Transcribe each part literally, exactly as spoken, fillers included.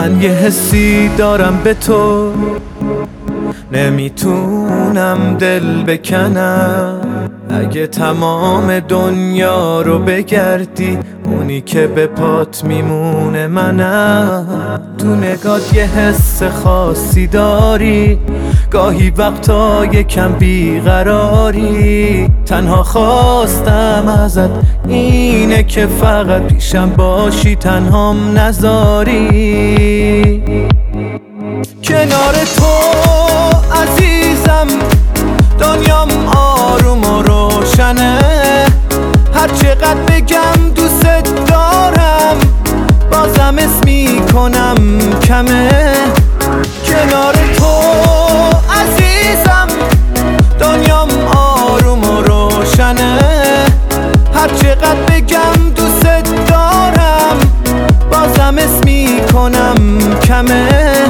من یه حسی دارم به تو، نمیتونم دل بکنم. اگه تمام دنیا رو بگردی، اونی که به پات میمونه منم. تو نگات یه حس خاصی داری، گاهی وقتا یکم بیقراری. تنها خواستم ازت اینه که فقط پیشم باشی، تنهام نذاری. کنار تو عزیزم دنیام آروم و روشنه. هر چقدر بگم دوست دارم، بازم اسم میکنم کمه. کنار تو عزیزم دنیام آروم و روشنه. هر چقدر بگم دوست دارم، بازم اسم میکنم کمه.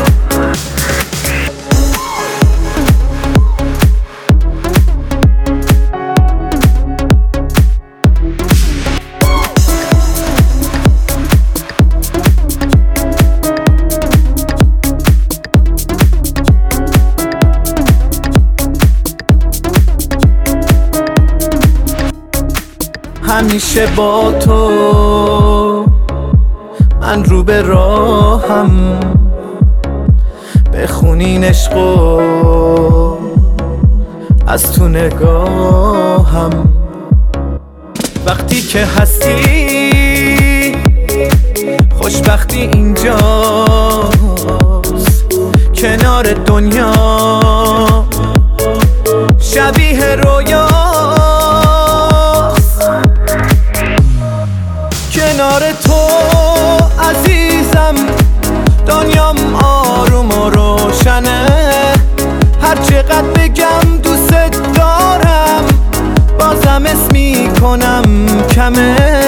همیشه با تو من رو به راهم، بخونین عشقو از تو نگاهم. وقتی که هستی خوشبختی اینجاست، کنار دنیا شبیه رویا. کنار تو عزیزم دنیام آروم و روشنه. هر چقدر بگم دوست دارم، بازم اسم میکنم کمه.